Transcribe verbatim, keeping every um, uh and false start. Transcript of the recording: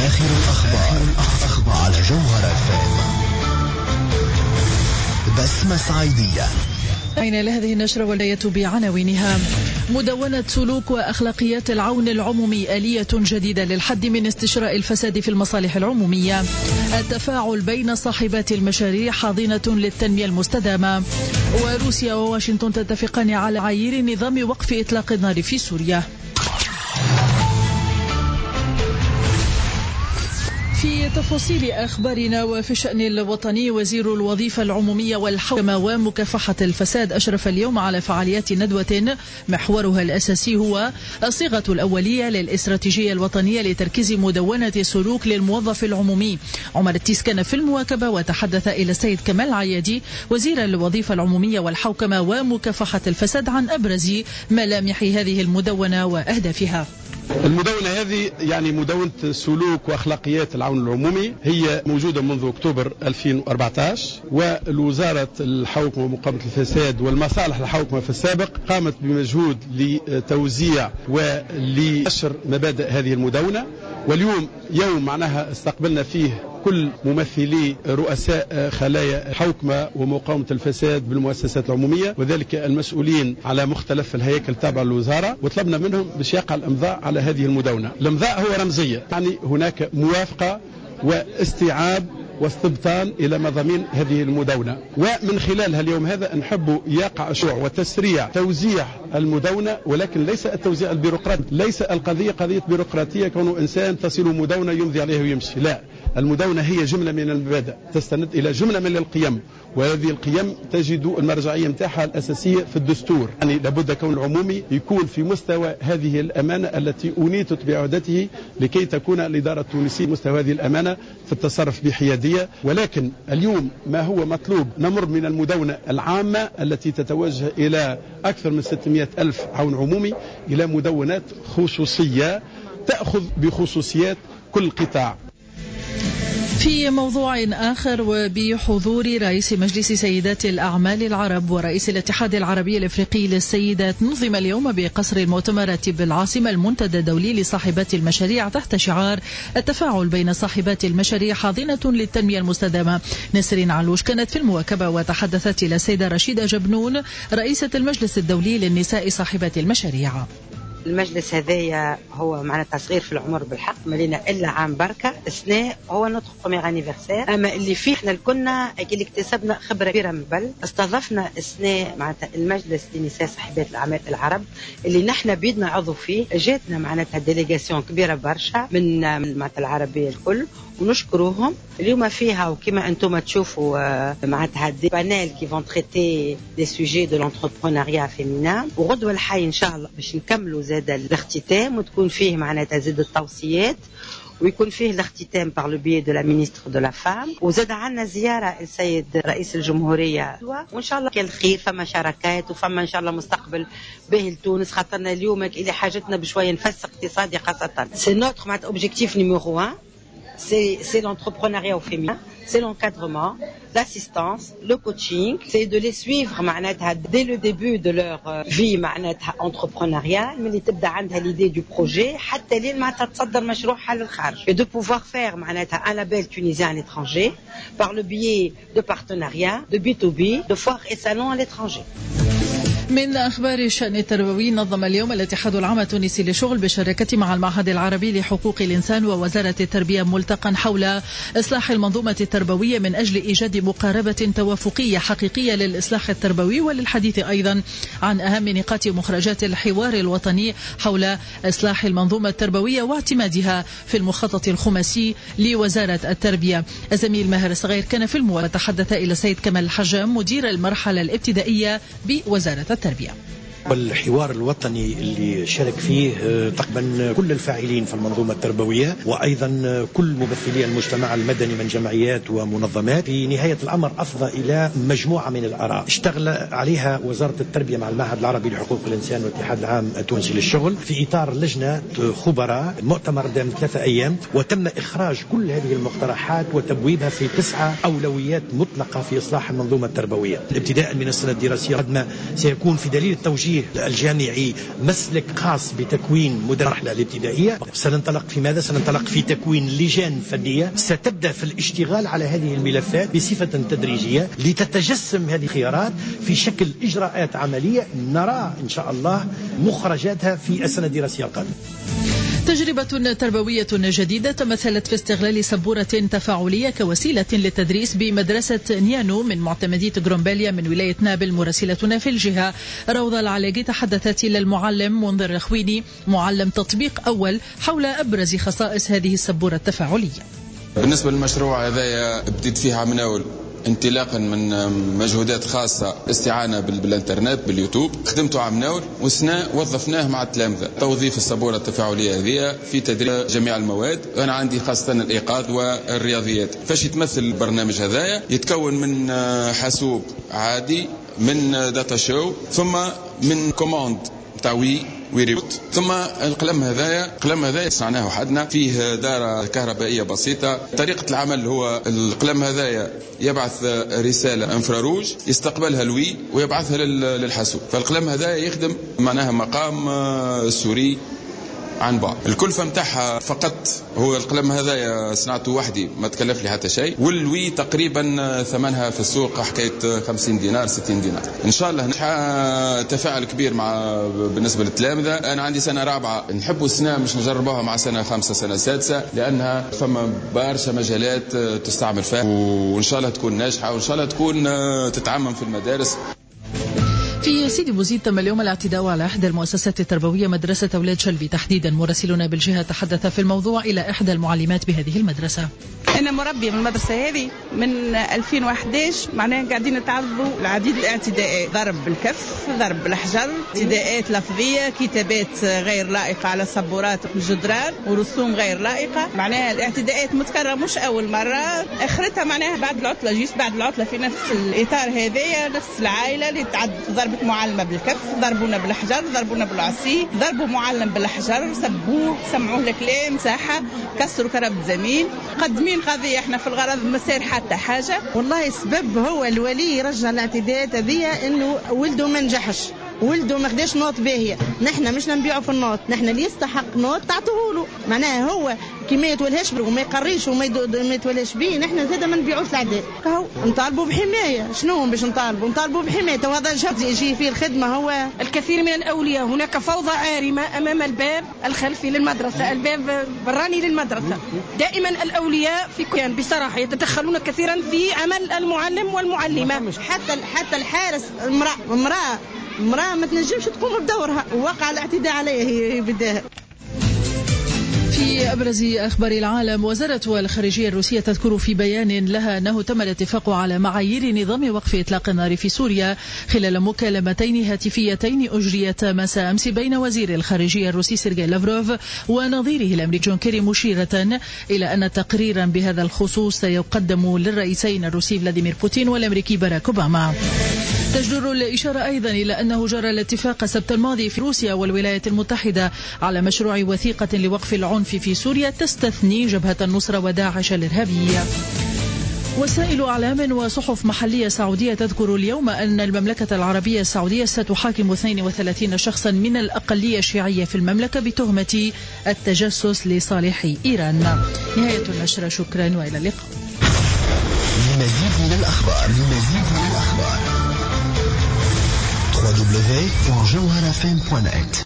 آخر الأخبار أخبار على جوهر فام. بسمة صعيدية. أين لهذه النشرة والبداية بعناوينها. مدونة سلوك وأخلاقيات العون العمومي آلية جديدة للحد من استشراء الفساد في المصالح العمومية. التفاعل بين صاحبات المشاريع حاضنة للتنمية المستدامة. وروسيا وواشنطن تتفقان على معايير نظام وقف إطلاق النار في سوريا. في تفاصيل أخبارنا وفي الشأن الوطني، وزير الوظيفة العمومية والحوكمة ومكافحة الفساد أشرف اليوم على فعاليات ندوة محورها الأساسي هو الصيغة الأولية للاستراتيجية الوطنية لتركيز مدونة السلوك للموظف العمومي. عمر التيس كان في المواكبة وتحدث إلى السيد كمال عيادي وزير الوظيفة العمومية والحوكمة ومكافحة الفساد عن أبرز ملامح هذه المدونة وأهدافها. المدونة هذه يعني مدونة سلوك وأخلاقيات العون العمومي، هي موجودة منذ أكتوبر ألفين وأربعة عشر، والوزارة الحوكمة ومقاومة الفساد والمصالح الحوكمة في السابق قامت بمجهود لتوزيع ولنشر مبادئ هذه المدونة. واليوم يوم معناها استقبلنا فيه كل ممثلي رؤساء خلايا حوكمة ومقاومة الفساد بالمؤسسات العمومية، وذلك المسؤولين على مختلف الهياكل التابعة للوزارة، وطلبنا منهم باش يقع الامضاء على هذه المدونة. الامضاء هو رمزية، يعني هناك موافقة واستيعاب واستبطان إلى مضامين هذه المدونة. ومن خلالها اليوم هذا نحب يقع شروع وتسريع توزيع المدونة، ولكن ليس التوزيع البيروقراطي، ليس القضية قضية بيروقراطية كونه إنسان تصل مدونة يمضي عليها ويمشي، لا، المدونة هي جملة من المبادئ تستند إلى جملة من القيم، وهذه القيم تجد المرجعية متاعها الأساسية في الدستور. يعني لابد كون العمومي يكون في مستوى هذه الأمانة التي أنيتت بعودته لكي تكون الإدارة التونسية مستوى هذه الأمانة في التصرف بحيادية. ولكن اليوم ما هو مطلوب نمر من المدونة العامة التي تتوجه إلى أكثر من ستمائة ألف عون عمومي إلى مدونات خصوصية تأخذ بخصوصيات كل قطاع. في موضوع آخر، وبحضور رئيس مجلس سيدات الأعمال العرب ورئيس الاتحاد العربي الإفريقي للسيدات، نظم اليوم بقصر المؤتمرات بالعاصمة المنتدى الدولي لصاحبات المشاريع تحت شعار التفاعل بين صاحبات المشاريع حاضنة للتنمية المستدامة. نسرين علوش كانت في المواكبة وتحدثت إلى السيدة رشيدة جبنون رئيسة المجلس الدولي للنساء صاحبات المشاريع. المجلس هذايا هو معنا تصغير في العمر بالحق، ملينا إلا عام بركة سنة هو نطق بروميير انيفرسير، أما اللي فيه احنا الكنا اللي اكتسبنا خبرة كبيرة من بل. استضفنا السنة معناتها المجلس لنساء صاحبات الأعمال العرب اللي نحن بيدنا عضو فيه، جاتنا معناتها ديليغاسيون كبيرة برشا من معناتها العربية الكل، ونشكروهم. اليوم فيها وكما أنتم تشوفوا معناتها دي بانيل كي فون تريتي دي سوجي دو لونتربرونيا فيمينا، وغدوة الحي إن شاء الله باش نكملوا زاد الاختتام وتكون فيه معناتها زاد التوصيات، ويكون فيه الاختتام par le biais de la ministre de la femme. وزاد عنا زيارة السيد رئيس الجمهورية، وإن شاء الله كل خير، فما شراكات وفما إن شاء الله مستقبل باهي لتونس، خاطرنا اليوم اللي حاجتنا بشوية نفس اقتصادي خاصة. سي نوتر معناتها اوبجيكتيف نيميرو واحد، c'est c'est l'entrepreneuriat au féminin, c'est l'encadrement, l'assistance, le coaching, c'est de les suivre معناتها dès le début de leur vie معناتها entrepreneuriale، من اللي تبدا عندها l'idée du projet حتى لين معناتها تصدر مشروعها للخارج، et de pouvoir faire معناتها un label tunisien à l'étranger par le biais de partenariats, de B to B, de foires et salons à l'étranger. من أخبار الشأن التربوي، نظم اليوم الاتحاد العام التونسي للشغل بالشراكة مع المعهد العربي لحقوق الإنسان ووزارة التربية ملتقى حول إصلاح المنظومة التربوية من أجل إيجاد مقاربة توافقية حقيقية للإصلاح التربوي، وللحديث أيضا عن أهم نقاط مخرجات الحوار الوطني حول إصلاح المنظومة التربوية واعتمادها في المخطط الخماسي لوزارة التربية. الزميل ماهر الصغير كان في المواجهة وتحدث إلى السيد كمال الحجام مدير المرحلة الابتدائية بوزارة التربية. والحوار الوطني اللي شارك فيه تقريبا كل الفاعلين في المنظومة التربوية، وأيضا كل ممثلي المجتمع المدني من جمعيات ومنظمات. في نهاية الأمر أفضى إلى مجموعة من الآراء اشتغل عليها وزارة التربية مع المعهد العربي لحقوق الإنسان والاتحاد العام التونسي للشغل في إطار لجنة خبراء. المؤتمر دام ثلاثة أيام، وتم إخراج كل هذه المقترحات وتبويبها في تسعة أولويات مطلقة في إصلاح المنظومة التربوية ابتداء من السنة الدراسية. قد ما سيكون يكون في دليل التوجيه الجامعي مسلك خاص بتكوين مدرسة المرحلة الابتدائية. سننطلق في ماذا؟ سننطلق في تكوين لجان فنية ستبدأ في الاشتغال على هذه الملفات بصفة تدريجية لتتجسم هذه الخيارات في شكل إجراءات عملية نرى إن شاء الله مخرجاتها في السنة الدراسية القادمة. تجربة تربوية جديدة تمثلت في استغلال سبورة تفاعلية كوسيلة للتدريس بمدرسة نيانو من معتمدية غرومباليا من ولاية نابل. مراسلتنا في الجهة روضة العلاقي تحدثت إلى المعلم منذر الخويني معلم تطبيق أول حول أبرز خصائص هذه السبورة التفاعلية. بالنسبة للمشروع هذا بديت فيها من أول انطلاقا من مجهودات خاصة استعانة بالانترنت باليوتيوب خدمته عام نور وسنة وظفناه مع التلامذة توظيف السبورة التفاعلية هذه في تدريس جميع المواد. أنا عندي خاصة الإيقاظ والرياضيات. فاش يتمثل البرنامج هذايا يتكون من حاسوب عادي من داتا شو ثم من كوماند تاوي ويريبوت ثم القلم هذايا القلم هذايا صنعناه وحدنا فيه دارة كهربائية بسيطة. طريقة العمل هو القلم هذايا يبعث رسالة انفراروج يستقبلها الوي ويبعثها للحاسوب. فالقلم هذايا يخدم معناها مقام السوري عن بعد. الكلفة متاعها فقط هو القلم هذا صنعته وحدي ما تكلف لي حتى شيء والوي تقريبا ثمنها في السوق حكاية خمسين دينار ستين دينار. إن شاء الله نحا تفاعل كبير مع بالنسبة للتلامذة. أنا عندي سنة رابعة نحبوا السنة مش نجربوها مع سنة خمسة سنة سادسة لأنها فما برشا مجالات تستعمل فيها وإن شاء الله تكون ناجحة وإن شاء الله تكون تتعمم في المدارس. في سيدي بوزيد تم اليوم الاعتداء على إحدى المؤسسات التربوية مدرسة أولاد شلبي تحديدا. مراسلنا بالجهة تحدث في الموضوع إلى إحدى المعلمات بهذه المدرسة. أنا مربية من المدرسة هذه من ألفين وأحد عشر معناها قاعدين نتعرضوا لعديد الاعتداءات ضرب بالكف ضرب بالحجر اعتداءات لفظية كتابات غير لائقة على سبورات الجدران ورسوم غير لائقة. معناها الاعتداءات متكررة مش أول مرة آخرتها معناها بعد العطلة جيس بعد العطلة في نفس الإطار هذايا نفس العائلة اللي تعد ضربت معلمة بالكف ضربونا بالحجر ضربونا بالعصي ضربوا معلم بالحجر سبوه سمعوه الكلام ساحة كسروا كرب زميل قدمين قضية احنا في الغرض ما صار حتى حاجة. والله السبب هو الولي يرجع الاعتداءات هذه انه ولده ما نجحش ولده ما خداش نوت باهيه. نحن مش نبيعه في النوت نحن اللي يستحق نوت تعطوه له. معناها هو كي ما يتولهش وما يقريش وما ما يتولهش به نحن زاده ما نبيعوش العداء. كهو نطالبوا بحمايه. شنو باش نطالبوا نطالبوا بحمايه. وهذا الشخص يجي فيه الخدمه هو الكثير من الاولياء. هناك فوضى عارمه امام الباب الخلفي للمدرسه الباب براني للمدرسه. دائما الاولياء في كيان بصراحه يتدخلون كثيرا في عمل المعلم والمعلمه. حتى حتى الحارس امراه امراه امرأة ما تنجمش تقوم بدورها ووقع الاعتداء عليها هي بداها. في أبرز أخبار العالم وزارة الخارجية الروسية تذكر في بيان لها أنه تم الاتفاق على معايير نظام وقف إطلاق النار في سوريا خلال مكالمتين هاتفيتين أجريتا مساء أمس بين وزير الخارجية الروسي سيرجي لافروف ونظيره الأمريكي جون كيري مشيرة إلى أن تقريرا بهذا الخصوص سيقدم للرئيسين الروسي فلاديمير بوتين والأمريكي باراك أوباما. تجدر الإشارة أيضا إلى أنه جرى الاتفاق السبت الماضي في روسيا والولايات المتحدة على مشروع وثيقة لوقف العنف في سوريا تستثني جبهة النصرة وداعش الإرهابية. وسائل أعلام وصحف محلية سعودية تذكر اليوم أن المملكة العربية السعودية ستحاكم اثنين وثلاثين شخصا من الأقلية الشيعية في المملكة بتهمة التجسس لصالح إيران. نهاية النشرة. شكرا وإلى اللقاء. لمزيد من الأخبار لمزيد من الأخبار دبليو دبليو دبليو دوت جوهرة إف إم دوت نت